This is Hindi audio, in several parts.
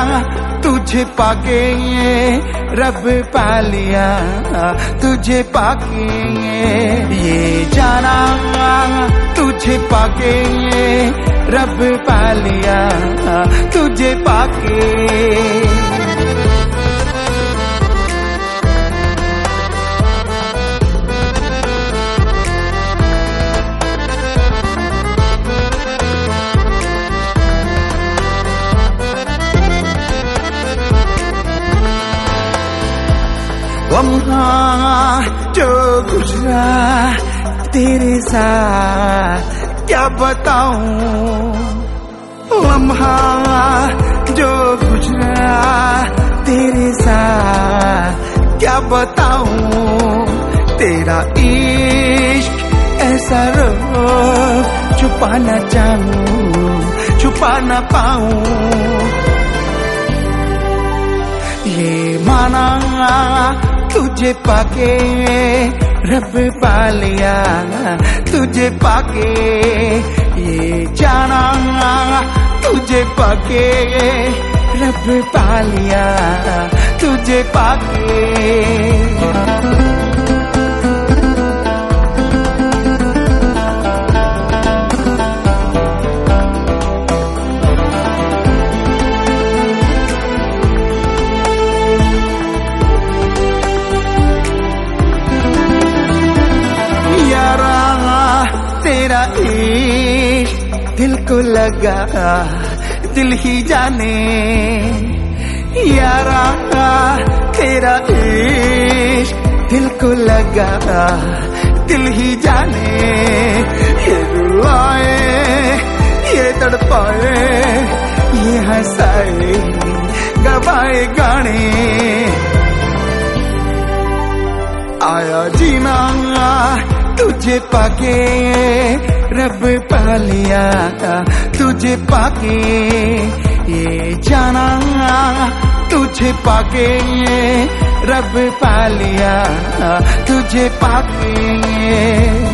तुझे पाके रब पा लिया, तुझे पाके ये जाना, तुझे पाके रब पा लिया, तुझे पाके। लम्हा जो गुजरा तेरे साथ क्या बताऊं, लम्हा जो गुजरा तेरे साथ क्या बताऊं। तेरा इश्क ऐसा रोग छुपा न चाहूं, छुपा न पाऊं। ये माना तुझे पाके रब पा लिया, तुझे पाके ये जाना, तुझे पाके रब पा लिया, तुझे पाके। तेरा इश्क दिल को लगा, दिल ही जाने यारा, तेरा इश्क दिल को लगा, दिल ही जाने। ये रुलाए, ये तड़पाए, ये हंसाए, गवाए गाने। आया जीना तुझे पाके रब पा लिया, तुझे पाके ये जाना, तुझे पाके रब पा लिया, तुझे पाके।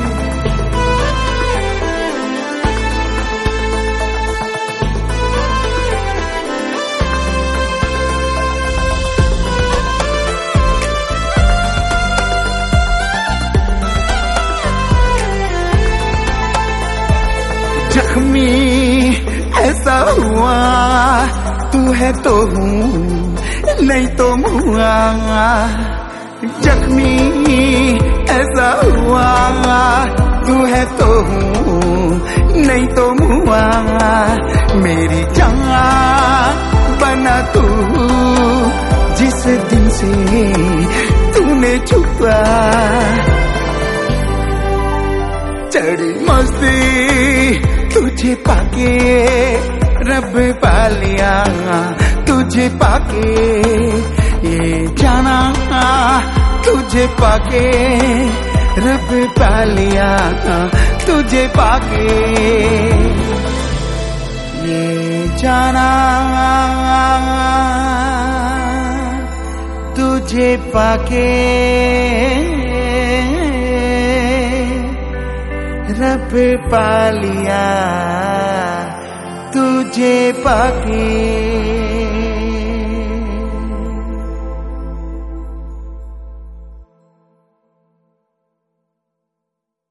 जख्मी ऐसा हुआ, तू है तो हूँ, नहीं तो मुआ। जख्मी ऐसा हुआ, तू है तो हूँ, नहीं तो मुआ। मेरी जान बना तू, जिस दिन से तूने छुपा। चढ़ी मस्ती तुझे पाके रब पा लिया, तुझे पाके ये जाना, तुझे पाके रब पा लिया, तुझे पाके ये जाना, तुझे पाके रब पा लिया, तुझे पाके।